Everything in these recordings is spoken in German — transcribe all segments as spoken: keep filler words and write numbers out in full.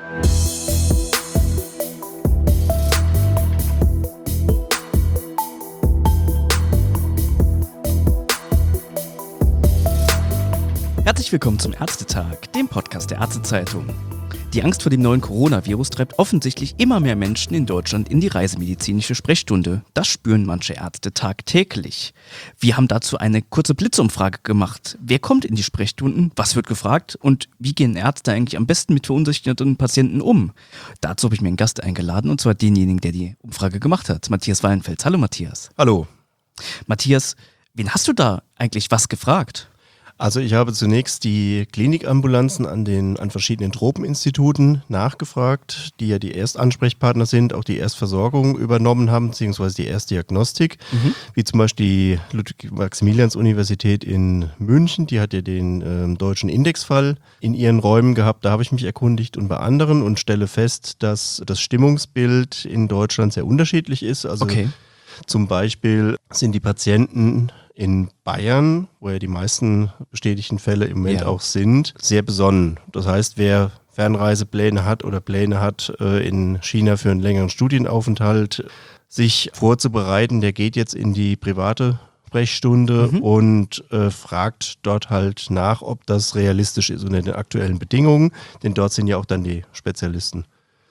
Herzlich willkommen zum Ärztetag, dem Podcast der Ärztezeitung. Die Angst vor dem neuen Coronavirus treibt offensichtlich immer mehr Menschen in Deutschland in die reisemedizinische Sprechstunde. Das spüren manche Ärzte tagtäglich. Wir haben dazu eine kurze Blitzumfrage gemacht. Wer kommt in die Sprechstunden? Was wird gefragt? Und wie gehen Ärzte eigentlich am besten mit verunsicherten Patienten um? Dazu habe ich mir einen Gast eingeladen, und zwar denjenigen, der die Umfrage gemacht hat, Matthias Wallenfels. Hallo Matthias. Hallo. Matthias, wen hast du da eigentlich was gefragt? Also ich habe zunächst die Klinikambulanzen an den an verschiedenen Tropeninstituten nachgefragt, die ja die Erstansprechpartner sind, auch die Erstversorgung übernommen haben, beziehungsweise die Erstdiagnostik, mhm. wie zum Beispiel die Ludwig-Maximilians-Universität in München, die hat ja den äh, deutschen Indexfall in ihren Räumen gehabt, da habe ich mich erkundigt und bei anderen und stelle fest, dass das Stimmungsbild in Deutschland sehr unterschiedlich ist. Also okay. Zum Beispiel sind die Patienten in Bayern, wo ja die meisten bestätigten Fälle im Moment ja. auch sind, sehr besonnen. Das heißt, wer Fernreisepläne hat oder Pläne hat, in China für einen längeren Studienaufenthalt sich vorzubereiten, der geht jetzt in die private Sprechstunde mhm. und äh, fragt dort halt nach, ob das realistisch ist unter den aktuellen Bedingungen, denn dort sind ja auch dann die Spezialisten.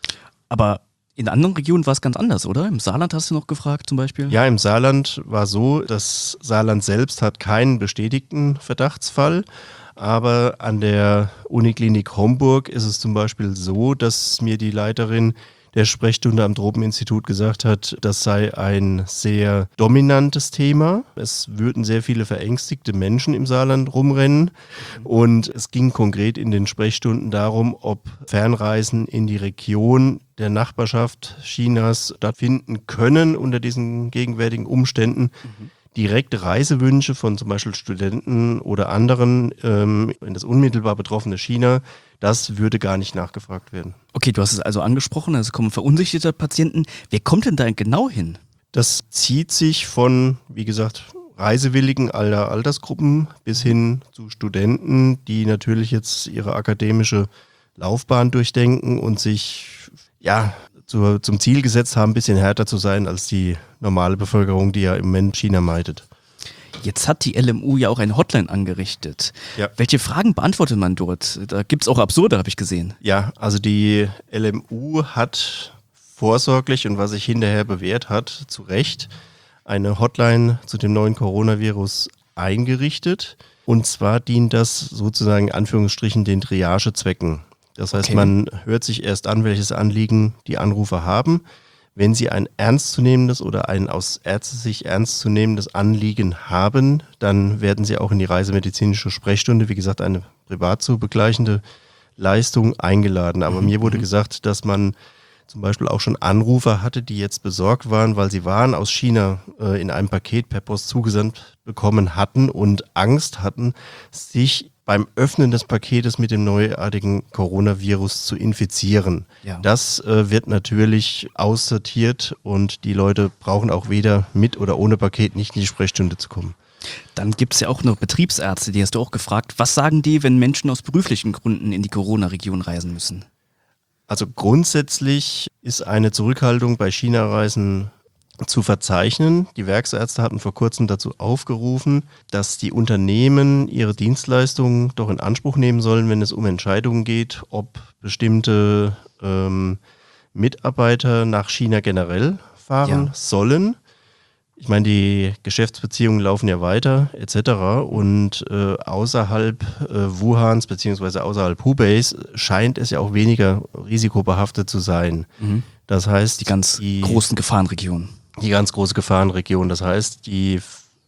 Aber in anderen Regionen war es ganz anders, oder? Im Saarland hast du noch gefragt zum Beispiel? Ja, im Saarland war so, das Saarland selbst hat keinen bestätigten Verdachtsfall, aber an der Uniklinik Homburg ist es zum Beispiel so, dass mir die Leiterin der Sprechstunde am Tropeninstitut gesagt hat, das sei ein sehr dominantes Thema. Es würden sehr viele verängstigte Menschen im Saarland rumrennen und es ging konkret in den Sprechstunden darum, ob Fernreisen in die Region der Nachbarschaft Chinas stattfinden können unter diesen gegenwärtigen Umständen. Mhm. Direkte Reisewünsche von zum Beispiel Studenten oder anderen ähm, in das unmittelbar betroffene China, das würde gar nicht nachgefragt werden. Okay, du hast es also angesprochen, es kommen verunsicherte Patienten. Wer kommt denn da genau hin? Das zieht sich von, wie gesagt, Reisewilligen aller Altersgruppen bis hin zu Studenten, die natürlich jetzt ihre akademische Laufbahn durchdenken und sich ja zu, zum Ziel gesetzt haben, ein bisschen härter zu sein als die normale Bevölkerung, die ja im Moment China meidet. Jetzt hat die L M U ja auch eine Hotline angerichtet. Ja. Welche Fragen beantwortet man dort? Da gibt es auch absurde, habe ich gesehen. Ja, also die L M U hat vorsorglich und was sich hinterher bewährt hat, zu Recht, eine Hotline zu dem neuen Coronavirus eingerichtet. Und zwar dient das sozusagen in Anführungsstrichen den Triagezwecken. Das heißt, okay. man hört sich erst an, welches Anliegen die Anrufer haben. Wenn sie ein ernstzunehmendes oder ein aus Ärztesicht ernstzunehmendes Anliegen haben, dann werden sie auch in die reisemedizinische Sprechstunde, wie gesagt, eine privat zu begleichende Leistung eingeladen. Aber mhm. mir wurde gesagt, dass man zum Beispiel auch schon Anrufer hatte, die jetzt besorgt waren, weil sie Waren aus China äh, in einem Paket per Post zugesandt bekommen hatten und Angst hatten, sich beim Öffnen des Paketes mit dem neuartigen Coronavirus zu infizieren. Ja. Das äh, wird natürlich aussortiert und die Leute brauchen auch weder mit oder ohne Paket nicht in die Sprechstunde zu kommen. Dann gibt es ja auch noch Betriebsärzte, die hast du auch gefragt. Was sagen die, wenn Menschen aus beruflichen Gründen in die Corona-Region reisen müssen? Also grundsätzlich ist eine Zurückhaltung bei China-Reisen zu verzeichnen. Die Werksärzte hatten vor kurzem dazu aufgerufen, dass die Unternehmen ihre Dienstleistungen doch in Anspruch nehmen sollen, wenn es um Entscheidungen geht, ob bestimmte ähm, Mitarbeiter nach China generell fahren ja. sollen. Ich meine, die Geschäftsbeziehungen laufen ja weiter et cetera. Und äh, außerhalb äh, Wuhans bzw. außerhalb Hubeis scheint es ja auch weniger risikobehaftet zu sein. Mhm. Das heißt, die ganz die, großen Gefahrenregionen. Die ganz große Gefahrenregion. Das heißt, die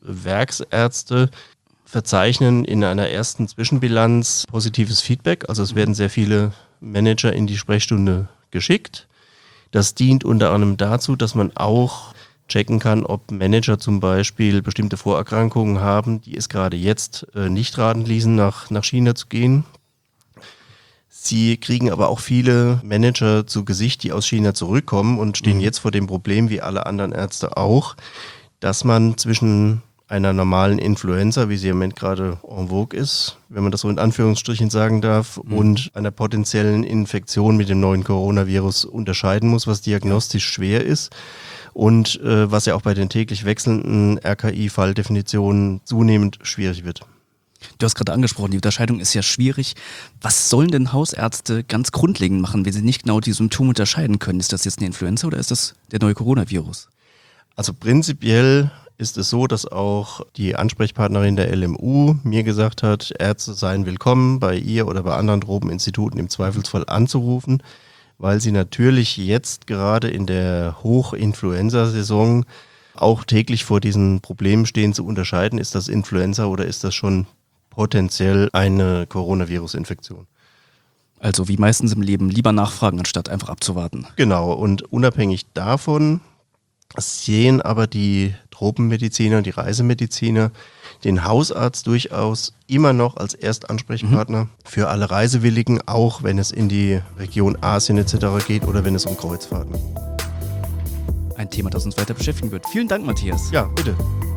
Werksärzte verzeichnen in einer ersten Zwischenbilanz positives Feedback. Also es werden sehr viele Manager in die Sprechstunde geschickt. Das dient unter anderem dazu, dass man auch checken kann, ob Manager zum Beispiel bestimmte Vorerkrankungen haben, die es gerade jetzt äh, nicht raten ließen, nach, nach China zu gehen. Sie kriegen aber auch viele Manager zu Gesicht, die aus China zurückkommen und stehen mhm. jetzt vor dem Problem, wie alle anderen Ärzte auch, dass man zwischen einer normalen Influenza, wie sie im Moment gerade en vogue ist, wenn man das so in Anführungsstrichen sagen darf, mhm. und einer potenziellen Infektion mit dem neuen Coronavirus unterscheiden muss, was diagnostisch schwer ist und äh, was ja auch bei den täglich wechselnden R K I-Falldefinitionen zunehmend schwierig wird. Du hast gerade angesprochen, die Unterscheidung ist ja schwierig. Was sollen denn Hausärzte ganz grundlegend machen, wenn sie nicht genau die Symptome unterscheiden können? Ist das jetzt eine Influenza oder ist das der neue Coronavirus? Also prinzipiell ist es so, dass auch die Ansprechpartnerin der L M U mir gesagt hat, Ärzte seien willkommen, bei ihr oder bei anderen Tropeninstituten im Zweifelsfall anzurufen, weil sie natürlich jetzt gerade in der Hochinfluenza-Saison auch täglich vor diesen Problemen stehen, zu unterscheiden, ist das Influenza oder ist das schon potenziell eine Coronavirus-Infektion. Also wie meistens im Leben, lieber nachfragen, anstatt einfach abzuwarten. Genau, und unabhängig davon sehen aber die Tropenmediziner, die Reisemediziner den Hausarzt durchaus immer noch als Erstansprechpartner mhm. für alle Reisewilligen, auch wenn es in die Region Asien et cetera geht oder wenn es um Kreuzfahrten geht. Ein Thema, das uns weiter beschäftigen wird. Vielen Dank, Matthias. Ja, bitte.